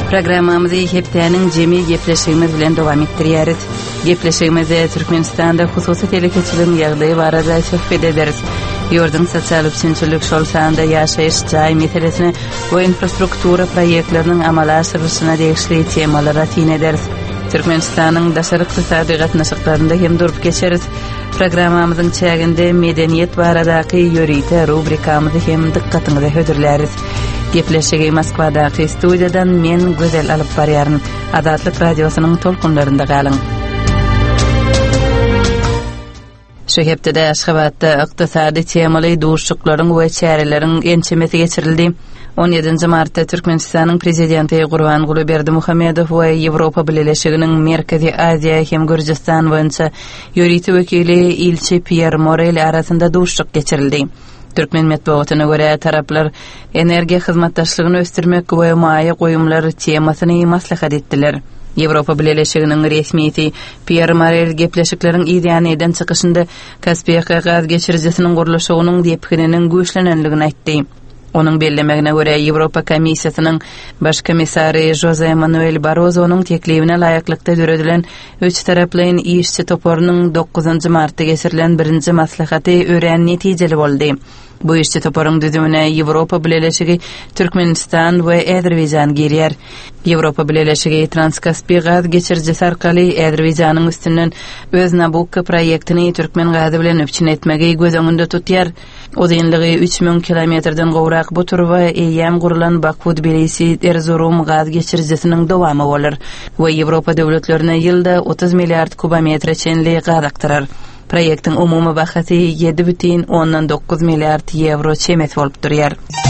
Programmamyzy heptäniň jemi gepleşigimiz bilen dowam etdirýäris. Gepleşigimizde Türkmenistanda hususy telekeçiligiň ýagdaýy barada söhbet ederiz. Ýurdun sosial üçinçilik şol sanda ýaşaýyş jaý meselesini we infrastruktura proýektleriniň amala aşyryşyna degişli temalara tin ederiz. Türkmenistanyň daşary ykdysady gatnaşyklarynda hem durup geçeriz. Programmamyzyň çäginde medeniýet baradaky ýörite rubrikamyzy hem dikkatyňize hödürläris. Gepleşigi Moskvadaky studiýadan men Gözel alyp barýaryn. Adatlyk radiosynyň tolkunlarynda galyň. Şu hepde Aşgabatda ykdysady temaly duşuklaryň we çäreleriň ençemesi geçirildi. 17 martda Türkmenistanyň prezidenti Gurbanguly Berdimuhammedow we Ýewropa Birleşiginiň Merkezi Aziýa hem Gürjistan boýunça ýöriti wekili Ilçe Pierre Morel arasynda duşuk geçirildi. Türkmen metbuatyna görä taraplar energiýa hyzmatdaşlygyny ösdürmek we maýa goýumlary temasyny maslahat etdiler. Ýewropa Birleşiginiň resmiýeti Pierre Morel gepleşikleriň ideýanydan çykyşynda Kaspiýa gaz geçirjisiniň gurulşygynyň diýipkininiň güýçlenenligini aýtdy. Onun bellemegine göre Ýewropa Komissiýasynyň baş komissary Jose Manuel Barroso'nun teklibine laýaklykda döredilen 3 taraplyň işçi toporunyň 9 martda geçirilen birinji maslahaty ören netijeli boldy. Bu işçi toporuň düzümine Ýewropa Birleşigi, Türkmenistan we Azerbaýjan girýär. Ýewropa Birleşigi Transkaspiýa gaz geçirjisi arkaly Azerbaýjanyň üstünden öz Nabucco proýektini Türkmen gazy bilen öpçün etmegi göz öňünde tutýar. Uzunlygy 3000 kilometrden gowrak bu turwa eýem gurulan Baku-Tbilisi-Erzurum gaz geçirjisiniň dowamy bolar we Ýewropa döwletlerine ýylda 30 milliard kubometr çenli gaz aktarar. Proýektiň umumy bahasy 7,9 milliard euro çemet bolup durýar.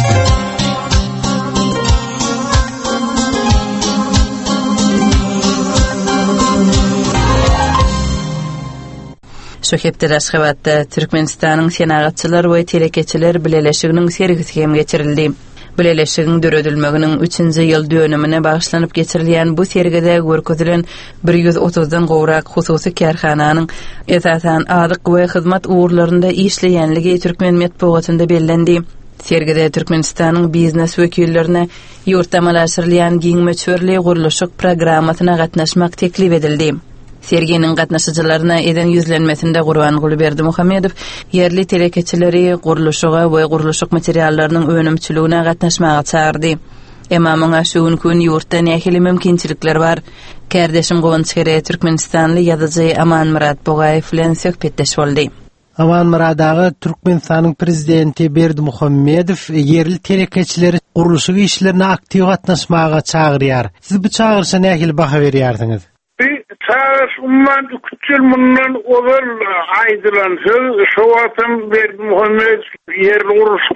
Şu hepde Aşgabatda Türkmenistanyň senagatçylar we telekeçiler Birleşiginiň sergisi hem geçirildi. Birleşigiň döredilmeginiň 3-nji ýyl dönümine bagyşlanyp geçirilýän bu sergide görkezilen 130dan gowrak hususy karhananyň esasan adyk we hyzmat uğurlarynda işleýänligi Türkmen metbuatynda bellendi. Sergide Türkmenistanyň biznes wekillerine ýurtda amalaşdyrylýan giň möçberli gurulşyk programmasyna gatnaşmak teklip edildi. Serginin gatnaşyjylaryna eden ýüzlenmesinde Gurbanguly Berdimuhammedow yerli telekeçileri gurulşyga we gurulşyk materiallarynyň önümçiligine gatnaşmaga çağırdy. Emma muňa şu gün ýurtda nähili mümkinçilikler bar. Kardeşim Gowunçere Türkmenistanly ýazyjy Aman Murad Bogaýew bilen söhbetdeş boldy. Aman Muradagy Türkmenistanyň prezidenti Berdimuhammedow yerli telekeçileri gurulşyk işlerine aktyw gatnaşmaga çağırýar. Siz bu çağırşa nähili baha berýärdiňiz? Çağırış umman 3 ýyl mundan owel aýdylan söz şowatym Berdimuhammedow yerli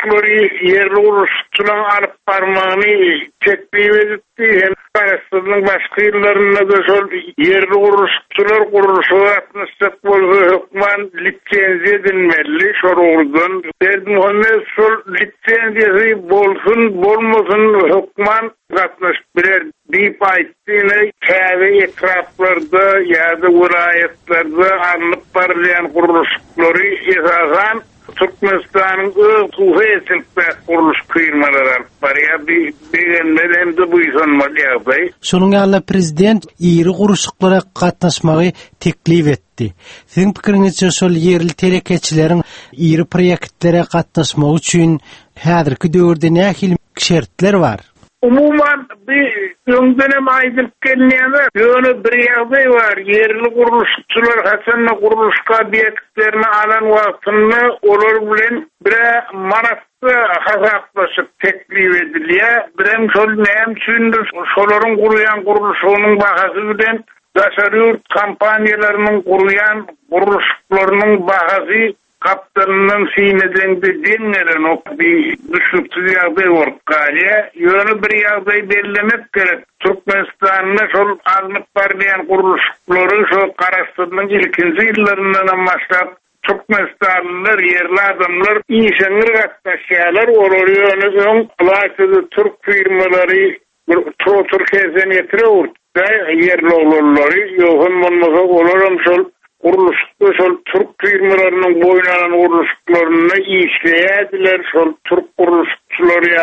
gurulşyklary alyp barmagyny teklip etdi. Hem Karastynyň başga ýyllarynda da şol yerli gurulşyklary gurulşyga gatnaşjak bolsa hökmen litsenziýa edilmeli. Şoňdan Berdimuhammedow şol litsenziýasy bolsun bolmasyn hökmen gatnaşyp birer diýip aýtdyny käbi etraplarda ýa-da welaýetlarda alyp barýan gurulşyklary esasan Türkmenistanyň öwrüsinde guruluş firmalary alyp barýar. Bilen de bu ýa-da şonuň ýaly prezident ýeri gurulşyklara gatnaşmagy teklip etdi. Siziň pikiriňizçe şol yerli telekeçileriň ýeri proýektlere gatnaşmagy üçin häzirki döwürde nähili şertler bar? Umuman bir öňden aýdyp gelýär. Ýöne bir ýagdaý bar. Yerli gurulşçylar haçan gurulşka obýektlerini alan wagtynda olar bilen bir manatda hasaplaşyp teklip edilýär. Birem şol näme üçindir şolaryň gurulýan gurulşygynyň bahasy bilen daşary kompaniýalarynyň gurulýan gurulşyklarynyň bahasy kaptanının sineden de dinleren o bir düşüktü ýagdaý bolup galýar. Ýöne bir ýagdaý bellemek gerek. Türkmenistanyň şol alyp barýan gurulşyklary şol Karastynyň ilkinji ýyllaryndan başlap Türkmenistanlylar yerli adamlar işeňir gatnaşýarlar. Olar ýöne öň wagtyda türk firmalary Türkiýeden ýetirip yerli olarlary ýöne bolmasa olaram şol gurulşykda şol türk firmalarynyň boýun alan gurulşyklaryny işleýärdiler. Şol türk gurulşykçylary ýarat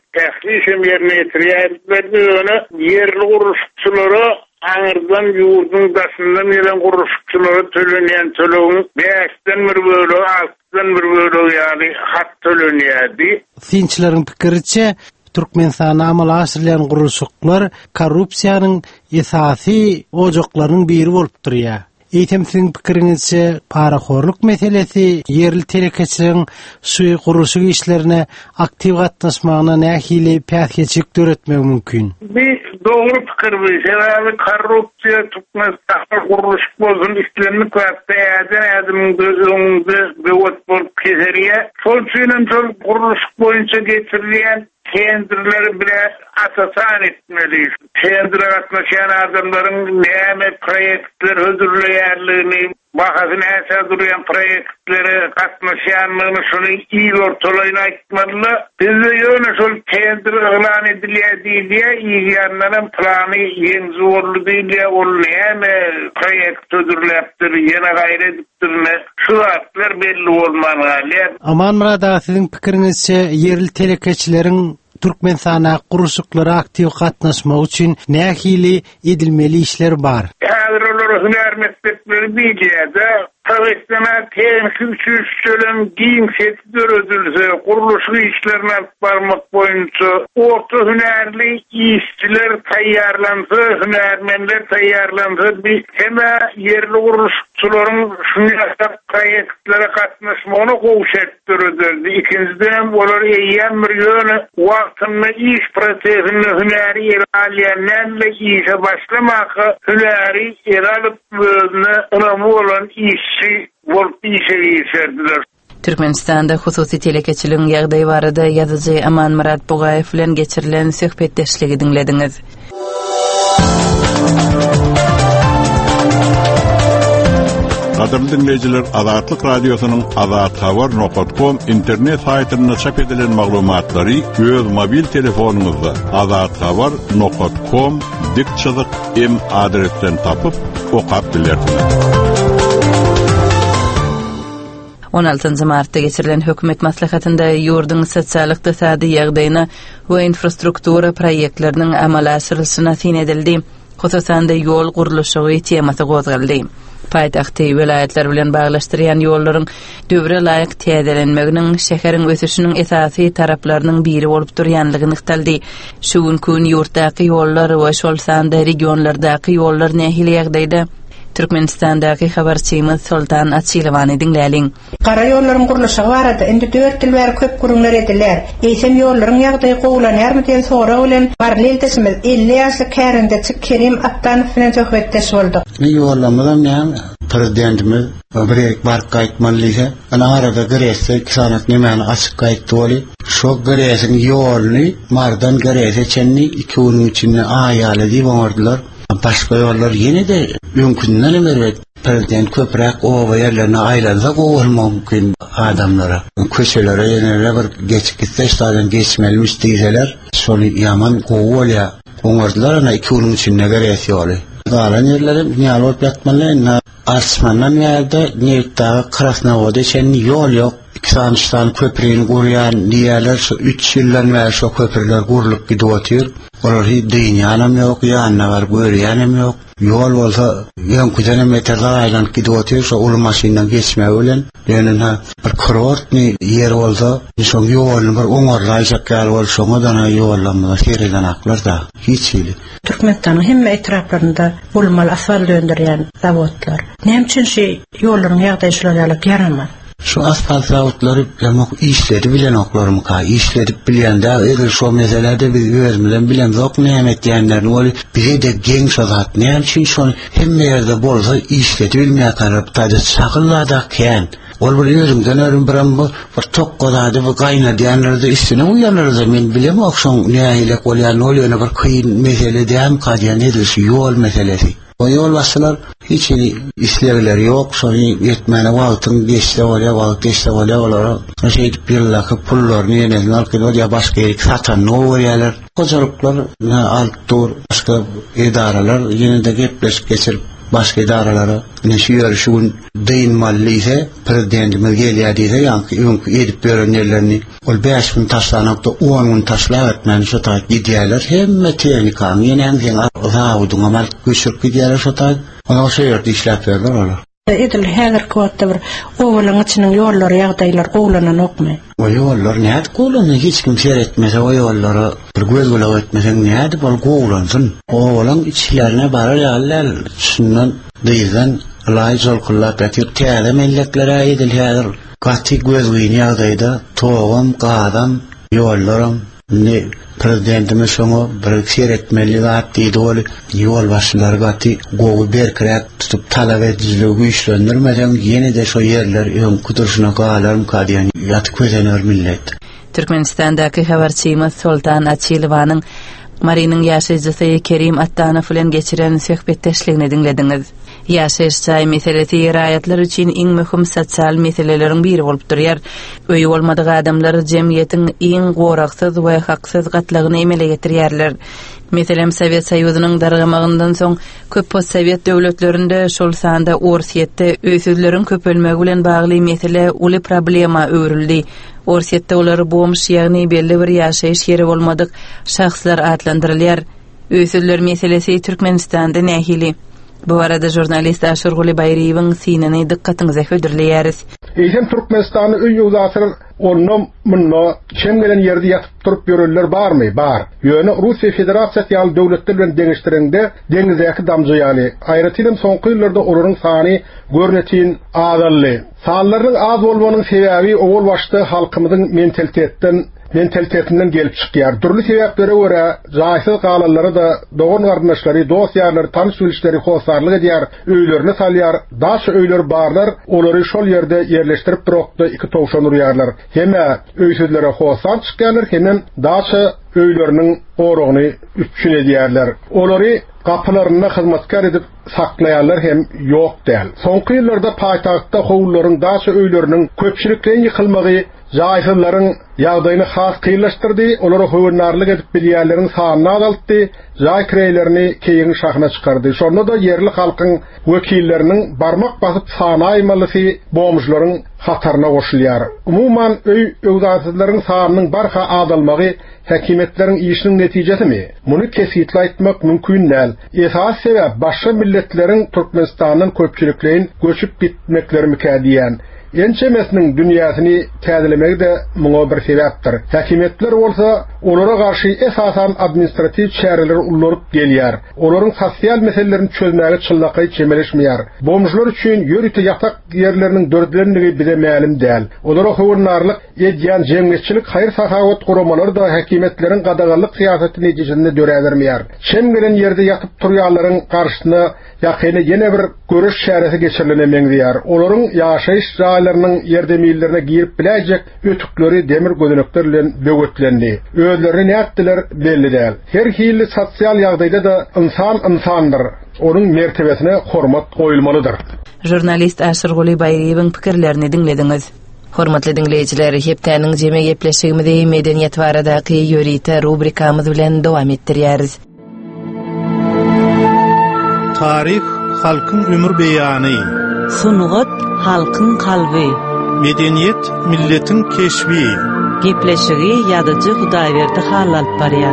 Təxlişim yerine getirýärler. Yerli guruluşçulara Ağırdan yurdun daşından gelen guruluşçulara tölenýän tölegin 5'den bir bölegi, 6'dan bir bölegi ýaly hat tölenýärdi. Finçlerin pikiriçe Türkmenistana amal asyrlayan guruluşçuklar korrupsiýanyň esasy ojaklarynyň biri bolup durýar. Eýtemsiň pikiriňizçe paraxorluk meselesi yerli telekeçilerin suý gurulşy işlerine aktiv gatnaşmagyna nähili päsgeçik döretmek mümkin. Bir doğru pikir bu. Sebebi korrupsiýa Türkmenistana guruluş bozun işlerini kätte adamyň öňünde böwet bolup keserýär. Şol üçin şol guruluş boýunça geçirilýän kendileri bile asasan etmeli. Kendine katlaşan adamların näme proyektler özürleyerliğini, bakasın esas duruyan proyektleri katlaşanlığını şunu iyi ortalayına etmeli. Bizde yöne şol kendine ılan ediliye değil diye iyi yanların planı yenzi orlu değil diye ol näme proyekt özürleyiptir, yine gayretiptir ne? Şu atlar belli olmalı. Aman Murada, sizin pikirinizçe yerli telekeçilerin Türkmenistana gurulşyklara aktiv gatnaşmak üçin nähili edilmeli işler bar? Hazırlar hüner mektepleri bilýärde. Profesyonel teknik üçülen giyim setleri özülse, guruluşy işlerine barmak boýunça orta hünerli işçiler taýýarlansa, hünermenler taýýarlansa, bir heme yerli guruluşçularyň şuňa proyektlere gatnaşmagyna gowşatdyrdy. İkinciden olar eýen bir ýöne wagtyny iş prosesini hüneri ýerleýänle işe başlamaky, hüneri ýeralyp özüne önemi bolan iş Türkmenistanda hususy telekeçiligiň ýagdaýy barada ýazyjy Aman Murat Bugaýew bilen geçirilen söhbetdeşligi dinlediňiz. Gaderli dinleyijiler, Azatlyk radiosynyň azathabar.com internet saýtyna çap edilen maglumatlary öz mobil telefonuňyzda azathabar.com dik.m adresinden tapyp okap bilersiniz. 16 martda geçirilen hökümet maslahatynda ýurdun sosial-ykdysady ýagdaýyna we infrastruktura proyektleriniň amala asyrlyşyna tin edildi. Hususan da ýol gurulşy temasy gozgaldy. Paýtagty vilayetler bilen baglaşdyrýan ýollaryň döwre laýyk täzelenmeginiň şäheriň ösüşiniň esasy taraplarynyň biri bolup durýanlygyny ykdaldy. Şu gün ýurtdaky ýollar we şol sanda regionlardaky ýollar nähili ýagdaýda Türkmenistandaky habarçymyz Sultan Atçylywany dinläliň. Gara ýollaryň gurulşy barada indi 4 ýyl bäri köp gurulňlar ediler. Eýsem ýollaryň ýagdaýy gowlanýarmy diýen sora bilen barleltesimiz 50 ýaşly kärinde Kerim Aptanow bilen söhbetdeş boldyk. Ýollamyzam näme? Prezidentimiz bir bark aýtmalydy. Ana arada güresi kisanat nämäni açyk aýtdy boli. Şo güresiň ýolyny mardan gürese çenni 2 ýyl içinde aýaly diýip oňardylar. Başka yollar yine de mümkünler emeret. Prezident köprek ova yerlerine aylansa kovulma mümkün adamlara. Köşelere yenilere bir geçik gitse işlerden geçmelmiş değilseler. Sonu yaman kovulya. Onlardılar ana 2 yılın içinde geresi yolu. Galan yerlerim niyal olup yatmalı. Arsmandan yerde Niyetdağı Krasnovod'a çenli yol yok. Sanıştan köprüğünü kuruyan diğerler 3 yıldan beri şu köprüler kurulup gidiyor. Olar hiç dünyanım yok, yanına var, görüyanım yok. Yol olsa 10 kilometre aylanıp gidiyor, şu ulu maşinle geçmeye ölen. Yani bir kurortni yer olsa, son yolun bir oňarlaýjak ýaly bol, şoňadan ýollanmalar, seriden aklar da, hiç ýyly. Türkmenistanyň hemme etraplarynda bulmal asfalt döndürýän zawodlar. Näme üçin şu ýollaryň ýagdaýy şolaryk ýaramaz? Şu asfalt zawodlary işleri bilen oklarym ka, işleri bilende, eger şu meselede biz özümizden bilen zok näme etýänlerini ol bize de geň şazat. Näme üçin şol hemme ýerde bolsa işleri bilmeýär tarap taýda çagyllarda kän. Ol bir özümden örüm bir tok godady bu gaýna diýenlerde işine uýanlarda men bilem okşoň nähile bolýan ol bir kıyın mesele diýem kadýan edilýär ýol meselesi. O yol başlar hiç işlevleri yok. Sonra yetmene wagtyň geçse bolýar, olar. Şeýle birlaki pullarny ýene alkylar ýa başga ýere satan noýarlar. Kojalyklar alt dur başga idaralar ýene de gepleşip geçirip başga daralara neşe yarışıgın deyinmalli ise prezidentimiz gelýär ýa-ni edip berenlerlerini ol 5 gün taşlanakda 10 gün taşlar etmeni şota gidiyorlar. Hemme tehlikany ýene zawudyň amal göçürüp gidiyorlar şota. Ona şeýerde işläp berler olar. Edil häzir kwatda bir owalyň içiniň ýollary ýagdaýlar gowlanan okmy. O ýollar näde gowlanan hiç kim seretmese o ýollary bir göz gulaw etmesen näde bol gowlansyn. Owalyň içlerine barar ýalar şundan diýden lay jolkullap ýatyr täze melleklere edil häzir gaty göz güýni ýagdaýda togam gadam ýollaram ne prezidentimiz şoňa bir seretmeli zat diýdi ol ýol başlary gaty gowy berkirät tutup talap edilýär güýçlendirmeden ýene de şo ýerler öňkü duruşuna galarym kadýan ýaty közenör millet. Türkmenistandaky habarçymyz Sultan Açylowanyň Marinin ýaşaýjysy Kerim Attanow bilen geçiren söhbetdeşligini dinlediňiz. Ýaşaýyş meselesi ýeraýatlar üçin iň möhüm sosial meseleleriň biri bolup durýar. Öýü bolmadyk adamlar jemgyýetiň iň goraksyz we haksyz gatlygyny emele getirýärler. Meselem Sowet Soýuzynyň dargamagyndan soň köp postsovet döwletlerinde şol sanda orsiýetde öýsüzleriň köpelmegi bilen bagly mesele uly problema öwrüldi. Orsiýetde olary bomş ýagny belli bir ýaşaýyş ýeri bolmadyk şahslar adlandyrylýar. Öýsüzler meselesi Türkmenistanda nähili. Bu arada jurnalist Aşur Guly Bayriýewiň synany dikkatyňyza hödürleýäris. Eýsem Türkmenistanny öýü uzatyr onnom munno kim gelen ýerde ýatyp turup ýöreller barmy? Bar. Ýöne Russiýa Federasiýasy ýaly döwletler bilen deňişdirende deňizdäki damjy ýaly aýratylym soňky ýyllarda olaryň sany görnetin azally. Sanlaryň az bolmanyň sebäbi owul başda halkymyzyň mentalitetinden gelip çykýar. Türlü sebeplere görä jaýsyz galanlary da dogan gardaşlary, dosýarlary, tanış bilişleri hosarlyk edýär, öýlerini salýar. Daş öýler barlar, olary şol ýerde ýerleşdirip durokda iki towşan urýarlar. Hemme öýsüzlere hosan çykýarlar, hemme daş öýleriniň orogyny üçin edýärler. Olary kapılarına hizmetkar edip saklayanlar hem yok değil. Soňky ýyllarda paýtagtda howlullaryň daşy öýleriniň köpçülikden ýykylmagy jaýsızlaryň ýagdaýyny has kıylaştırdy, olary höwürnarlyk edip bilýärleriň sanyny azaltdy, jaý kirelerini keýin şahna çykardy. Şonda da yerli halkyň wekilleriniň barmak basyp sany aýmalysy bomjlaryň hatarına goşulýar. Umuman öwdaşyzlaryň sanynyň barha azalmagy häkimetleriň işiniň netijesimi? Muny kesitli aýtmak mümkin näl. Esas sebäp başga milletleriň Türkmenistanyň köpçüliklerin göçüp gitmekleri mükadiýän. Ençemesiniň dünýäsini täzelemegi de muňa bir sebäpdir. Häkimetler bolsa, olara garşy esasan administrativ çäreler ullaryp gelýär. Olaryň sosial meselelerini çözmäge çyllaky çemeleşmeýär. Bomjlar üçin ýörüte ýatak ýerleriniň dördlenligi bize mälim däl. Olara howurnarylyk edýän jemgyýetçilik, haýr sahawat guramalary da häkimetleriň gadaganlyk syýasaty netijesinde döräbermeýär. Şem gelen ýerde ýatyp turýanlaryň garşyna ýakyny ýene bir görüş şäresi geçirilemeýär. Olaryň ýaşaýyş ýerleriniň ýerdemillerine girip biläjek ötükleri demir gözenekler bilen böwetlendi. Özlerini näetdiler belli däl. Her hili sosial ýagdaýda da insan insandyr. Onuň mertebesine hormat goýulmalydyr. Jurnalist Aşur Guly Bayriýewiň pikirlerini dinlediňiz. Hormatly dinleýijiler, hepdeniň jeme gepleşigimizi medeniýet baradaky ýörite rubrikamyz bilen dowam etdirýäris. Tarih halkyň ömür beýany. Sunugat halkyň kalby. Medeniýet milletin keşbi. Gepleşigi ýadyjy Hudaýberdi hal alyp barýar.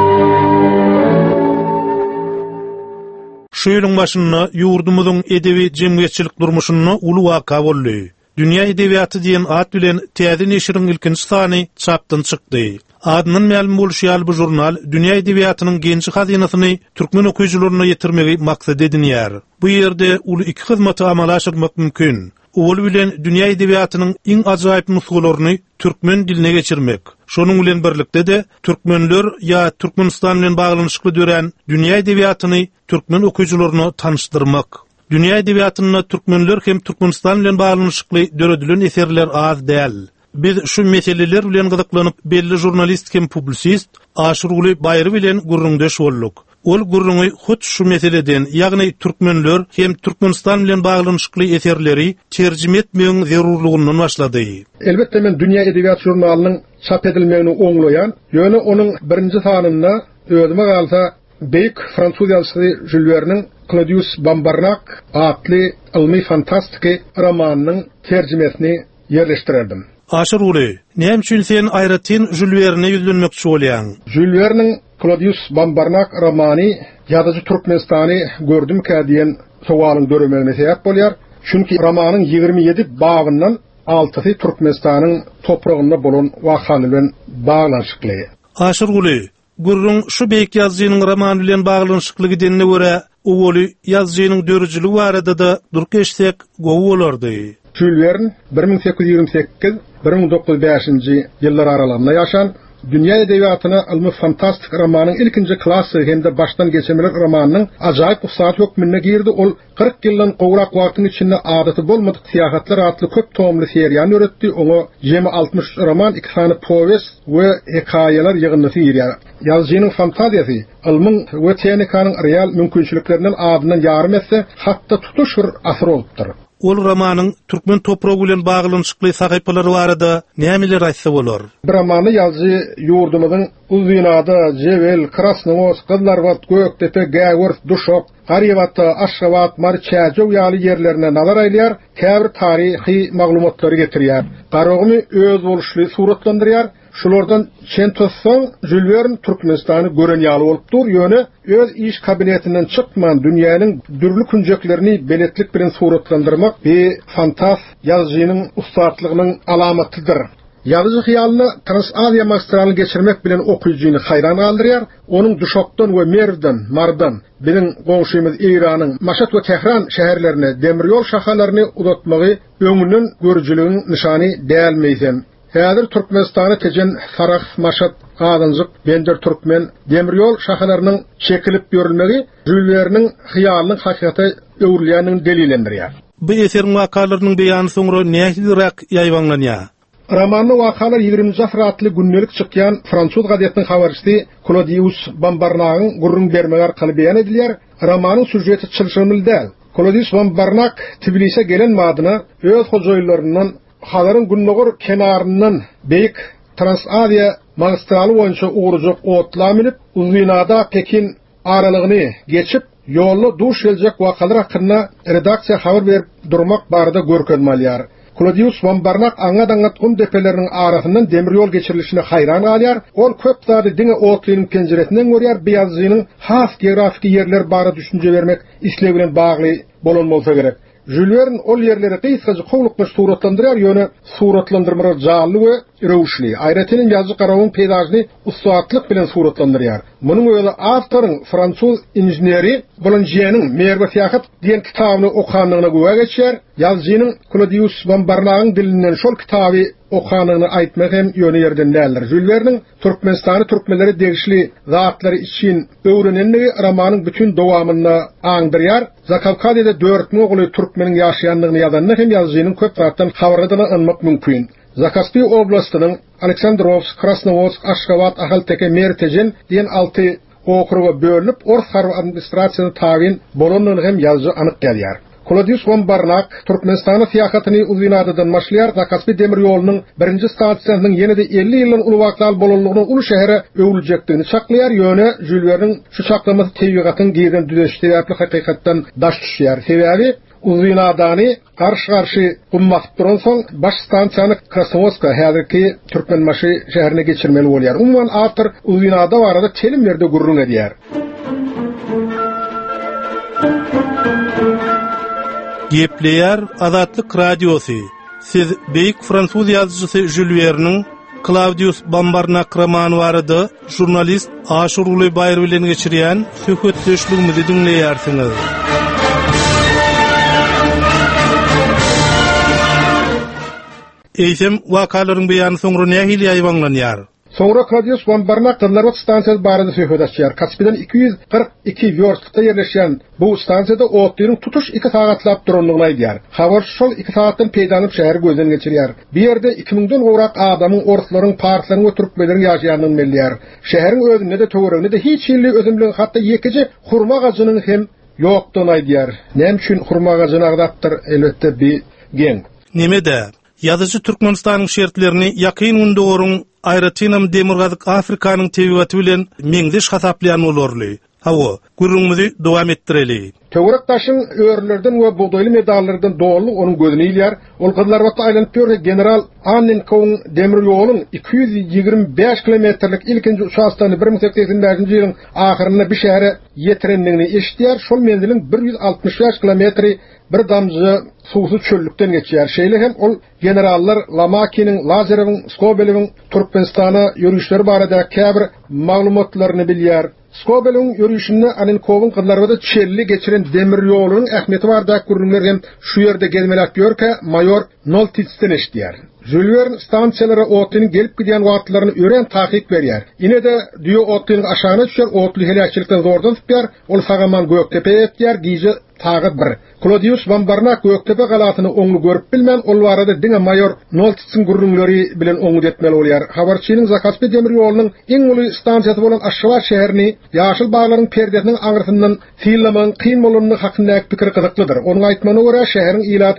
Şu ýylyň başynda ýurdumyzyň edebi jemgyýetçilik durmuşyna uly waka boldy. Dünýä edebiýaty diýen at bilen täze neşiriň ilkinji sany çapdan çykdy. Adynyň ma'lum bolşýaly bu jurnal dünýä edebiýatynyň gençi hazinasyny türkmen okuyjylaryna ýetirmegi maksat edinýär. Bu ýerde uly iki hyzmaty amala aşyrmak mümkin. Ol bilen dünýä edebiýatynyň iň ajaýyp nusgalaryny türkmen diline geçirmek. Şonuň bilen birlikde de türkmenler ýa Türkmenistan bilen baglanyşykly dören dünýä edebiýatyny türkmen okuyjylaryna tanışdyrmak. Dünýä edebiýatyna türkmenler hem Türkmenistan bilen baglanyşykly döredilen eserler az däl. Biz şu meseleler bilen gyzyklanyp belli jurnalist hem publisist Aşur Guly Bayry bilen gurrundeş bolduk. Ol gurruňy hut şu meseleden, ýagny türkmenler hem Türkmenistan bilen baglanyşykly eserleri terjime etmegiň zerurlygyndan başlady. Elbetde men Dünýä Edebiýat jurnalynyň çap edilmegini oňlaýan, ýöne onuň birinji sanyna özüme galsa Beyik Fransuz yazıcısı Jules Verne'nin Claudius Bombarnac adlı ilmi fantastiki romanının tercümesini yerleştirerdim. Aşır uly, näme üçin sen aýratyn Jules Verne'e ýüzlenmekçi bolýan? Jules Verne'nin Claudius Bombarnac romany ýazyjy Türkmenistany gördümkä diýen sowalyň döremeline sebäp bolýar. Çünki romanyň 27 babyndan 6-sy Türkmenistanyň toprağynda bolan wakaly bilen baglanşykly. Aşır uly, gurrun şu beýik ýazgynyň romany bilen baglanşyklygy denine görä, owly ýazgynyň dörjüligi barada da durkeşsek gowy bolardy. Jules Verne 1828-1905 ýyllar aralygynda ýaşan dünýä edebiýatyna ilmi fantastik romanyň ilkinji klassy hemde başdan geçirmeler romanynyň ajaýyp ussat hökmüne girdi. Ol 40 ýyldan gowrak wagtyň içinde adaty bolmadyk syýahatlar atly köp tomly seriýany öretdi. Oňa 60 roman, 2 sany powest we hekaýalar ýygyndysy ýerýär. Ýazgynyň fantaziýasy ilmiň we tehnikanyň real mümkinçiliklerinden adından ýarym etse, hatda tutuşur asır bolupdyr. Ol romanyň türkmen topragy bilen baglanşykly sahypalary barada nämeler aýtsa bolar? Bir romany ýazgy ýurdumyzyň uzynada Jebel, Krasnovoz, Qızlarbat, Göktepe, Gäwurt, Duşok, Garybat, Aşgabat, Marçajow ýaly ýerlerine nazar aýlýar, käbir taryhy maglumatlary getirýär. Garagymy öz boluşly suratlandyrýar. Şulardan çentossoň Jules Verne Türkmenistany gören ýaly bolupdyr. Ýöne öz iş kabinetinden çykman dünýäniň dürli künjeklerini beletlik bilen suratlandyrmak we fantast ýazgynyň ustatlygynyň alamatydyr. Ýazgy hyýalyny Trans-Aziýa magistralyny geçirmek bilen okuyucuny hayran galdyrýar. Onuň Duşokdan we Mervden, Mardan bilen goňşymyz Iranyň Maşat we Tehran şäherlerine demiryol şahalaryny uzatmagy öňünden görüjüliginiň nyşany dälmeýsen. Häzir Türkmenistany tejen Sarax, Maşat, Gazanjyk, Bender Türkmen demiryol şahalarynyň çekilip ýörülmegi Jules Verne'niň hyýalynyň hakykata öwrülýäniň delilendirýär. Bu eseriň wakalarynyň beýany soňra nähilirak ýaýwanlanýar. Romanyň wakalar 20-nji asr atly günnelik çykýan Fransuz gazetiniň habarçysy Claudius Bombernac'yň gurrun bermegi arkaly beýan edilýär. Romanyň süjeti çylşymyl däl. Claudius Bombernac Tbilisi'e gelen madyna öz hojaýlaryndan Haların günnogur kenarından beýik Trans-Aziýa magistraly boýunça uğurjak otla minip uzynada Pekin aralygyny geçip ýolly duş geljek wakalar hakynda redaksiýa habar berip durmak barada görkezmelýär. Claudius Bombernac aňa-daňat depeleriniň arasyndan demiryol geçirilişine hayran galýar. Ol köp zady diňe otlynyň penjeresinden görýär. Beýazgynyň has geografik ýerler barada düşünje bermek islew bilen bagly bolan bolsa gerek. Jules Verne ol yerleri kıysaca kovlukmuş suratlandırıyor, yönü suratlandırmalar canlı ve rövüşli. Aýratynın ýazgy garawyň peyzajyny ustatlyk bilen suratlandırıyor. Munyň öýle awtoryň Fransuz injineri Boulanger-nyň Merve Fiyahat diýen kitabyny okanyna göwä geçýär. Ýazgynyň Claudius Bombernac'yň dilinden şol kitaby okanyny aýtmak hem ýöne ýerden däldir. Jules Verne'niň Türkmenistany türkmenleri degişli zatlary için öwrenenligi romanyň bütün dowamyna aňdyrýar. Zakavkadyda 4 oğly türkmeniň ýaşaýanlygyny ýazanlar hem ýazgynyň köp zatdan habarlaryny anmak mümkin. Zakaspiy oblastynyň Aleksandrovsk, Krasnovoz, Aşgabat, Ahalteke, Mertejen diýen 6 okruga bölünip Ors harby administrasiýasyny tabyn bolanyny hem ýazgy anyk gelýär. Claudius Bombernac Türkmenistany syýahatyny uzynadadan başlaýar. Zakaspiy demir ýolunyň 1-nji stansiýasynyň ýene-de 50 ýyldan ulubakdal bolanlygyny ulu şähere öwüljekdigini çaklaýar. Ýöne Jules Verne'niň şu çaklamasy tebigatyň giýen düzüşdi ýa-da hakykatdan daş düşýär. Sebäbi uzynadany garşy gummak duran soň baş stansiýany Krasnovoska häzirki Türkmenmaşy şäherine geçirmeli bolýar. Umman awtor uzynada barada telimlerde gurrun edýär. Gepleýär Azatlyk radiosy. Siz beýik Fransuz ýazgysy Jules Verne'niň Claudius Bombernac romany barada jurnalist Aşur Uly Baýr bilen geçirýän söhbetleşigimizi dinleýärsiňiz. Eýsem wakalaryň beýany soňra nähili ýaýwanlanýar. Sonra Claudius Bombernac Qızlarbat stansiýasy barada söhbet açýar. Kaspiydan 242 ýorlukda ýerleşýän bu stansiýada otlynyň tutuş 2 sagatlap duranlygyny aýdýar. Habar şol 2 sagatdan peýdanyp şäher gözden geçirýär. Bir ýerde 2000den gowrak adamyň ortlaryň parklaryň we türkmenleriň ýaşaýanyny belliýär. Şäheriň özünde de töwereginde de hiç ýylly özümlüň hatda ýekiji hurma gazynyň hem ýokdyny aýdýar. Näme üçin hurma gazyny agdapdyr? Elbetde bir gen. Nimede? Ýazyjy Türkmenistanyň şertlerini ýakyn gündogorun Aýratynam demirgazyk Afrikanyň tebigaty bilen meňdeş hasaplaýan bolarly. Hawa, gurrumuzy dowam etdireli. Töwerek taşın örlerden we buğdayly medallardan doğulu onun gözüni ilýär. Ol kızlar wagtda aýlanyp ýörge general Annenkow demir ýoluň 225 kilometrlik ilkinji uçastagyny 1885-nji ýylyň ahyryna bir şähere ýetirendigini eşitýär. Şol menzilin 165 kilometri bir damjy suwsuz çöllükden geçýär. Şeýle hem ol generallar Lamakining, Lazarewiň, Skobelewiň Türkmenistana ýörüşleri barada käbir maglumatlaryny bilýär. Skobel'in yürüyüşünde Annenkov'un kızlarında çelli geçiren demir yolunun ähmeti var da kurulumlar hem şu yerde gelmelek diyor ki Mayor Noltitz'ten eşitiyar. Jules Verne stansiyalara otlinin gelip giden vaatlarını ören takip veriyar. Yine de diyor otlinin aşağına düşer, otlu helakçılıktan zordan tutuyar, ol sağaman Göktepe'ye etiyar, giyce tağıt bir. Claudius Van Barnak Göktepe galatını oňlu görüp bilmän, ol barada diňe Mayor Noltitz'in gurrunlary bilen oňlu detmeli bolýar. Habarçynyň Zakaspe demir ýolunyň iň uly stansiýasy bolan Aşgabat şäherini ýaşyl baglaryň perdesiniň aňyrtyndan fiýlamaň kyn bolanyny hakynda pikir gyzyklydyr. Onuň aýtmany görä şäheriň ilaty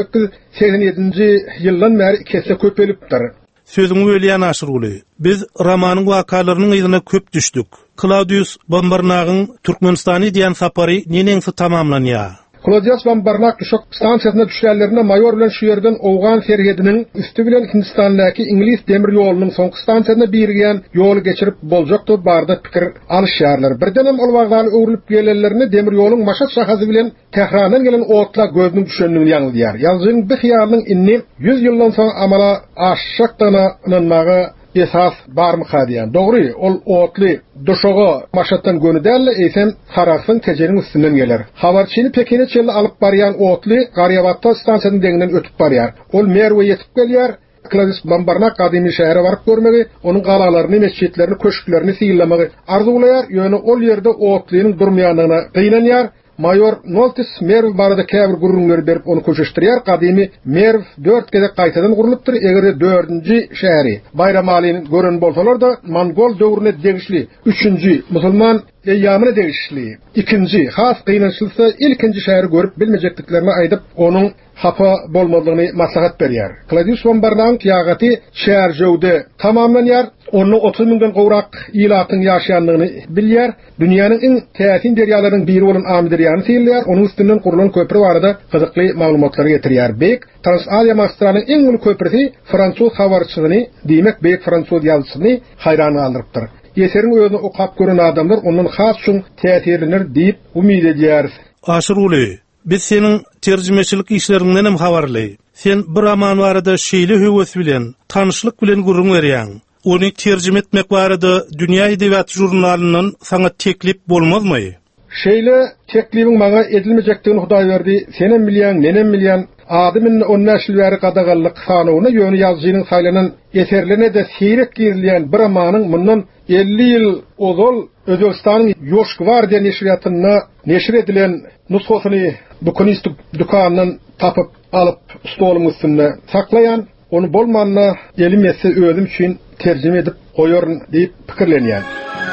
1887-nji ýyldan bäri kesse köpelipdir. Sözüňi bölýän aşyr. Biz romanyň wakalarynyň ýygyna köp düşdük. Claudius Van Barnakyň Türkmenistany diýen sapary neneňsi tamamlanýar? Claudius Van Barnak düşük stansiýasyna düşýärlerine mayor bilen şu ýerden Owgan ferhediniň üstü bilen Hindistandaky İngiliz demir ýolunyň soňky stansiýasyna birgen ýol geçirip boljakdy barda pikir alýarlar. Birdenem ol wagtany öwrülip gelenlerini demir ýolunyň maşat şahasy bilen Tehrandan gelen otla gözüniň düşendigini ýanglýar. Ýazyň bu hyýalyň inni 100 ýyldan soň amala aşşakdana inanmagy esas barmy hadiyan. Dogry, ol otly duşoga maşatdan gönüdäl eýsem haraksyn tejeriň üstünden geler. Habarçyny Pekine çelli alyp barýan otly Garyabatda stansiýanyň deňinden ötüp barýar. Ol Merwe ýetip gelýär. Claudius Van Barnak gadymy şähere baryp görmegi, onuň galalaryny, meçhitlerini, köşklerini siýillamagy arzuwlaýar. Ýöne ol ýerde otlynyň durmaýanlygyna gynanýar. Mayor Noltis Merv barada käbir gurrunlary berip onu köşeşdirýär. Gadymy Merv 4 gede gaýtadan gurulypdyr. Eger 4-nji şäheri Bayram Aliň gören bolsalar da Mongol döwrüne degişli 3-nji musulman eýamyna degişli 2-nji has gynançylsa ilkinji şäheri görüp bilmejekliklerini aýdyp onuň hapa bolmadygyny maslahat berýär. Claudius Van Barnak ýagaty şäher jewde tamamlanýar. Onu 30 miňden gowrak ýylatyň ýaşaýanlygyny bilýär. Dünýäniň iň täsin derýalarynyň biri bolan Amderiýany silýär. Onuň üstünden kurulan köprü barada gyzykly maglumatlary getirýär. Bek Transasia magistranyň iň uly köprüsi Fransuz habarçylygyny, diýmek bek Fransuz ýazgysyny haýran galyrypdyr. Ýeserin özüni okap gören adamlar ondan has şun täsirlenir diýip umyt edýär. Aşyruly, biz seniň terjümeçilik işlerinden hem habarly. Sen bir roman barada şeýle höwes bilen, tanyşlyk bilen gurrun berýän. Onu terjime etmek barada Dünýä Edebiýaty jurnalynyň saňa teklip bolmazmy? Şeýle teklibiň maňa edilmejekdigini Hudaý berdi. Senem bilýän, menem bilýän adamyň on näşil bäri gadagallyk sanawyna ýöne ýazgynyň saýlanan eserlerine de seýrek girilýän bir romanyň mundan 50 ýyl ozal Özbekistanyň Yoşgvardiýa neşriýatyna neşir edilen nusxasyny bukunist dukanyndan tapyp alyp stoluň üstünde saklaýan, onu bolmanna elim etse özüm üçin terjime edip goýaryn diýip pikirlenýär.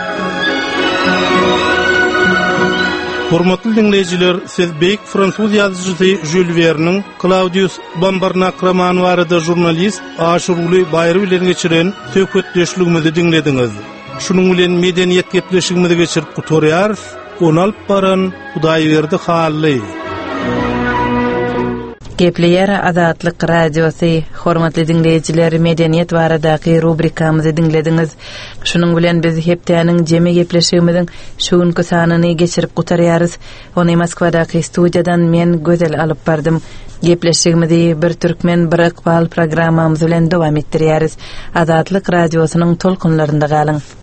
Hormatly dinleyijiler, siz beýik Fransuz ýazgysy Jules Verne'ň Claudius Van Barnak romany barada jurnalist Aşyruly Baýry bilen geçiren söhbetleşigimizi dinlediňiz. Şunuň bilen medeniýet gepleşigimizi geçirip gutorýar. Onu alyp baran Hudaý berdi hally. Gepleýär Azatlyk radiosy, hormatly dinleyijiler, medeniýet baradaky rubrikamyzy dinlediňiz. Şunuň bilen biz hepdeniň jeme gepleşigimiziň şuňky sanyny geçirip gutarýarys. Ony Moskwadaky studiýadan men gözel alyp bardym. Gepleşigimizi bir türkmen bir ykbal programmamyz bilen dowam etdirýäris. Azatlyk radiosynyň tolkunlarynda galyň.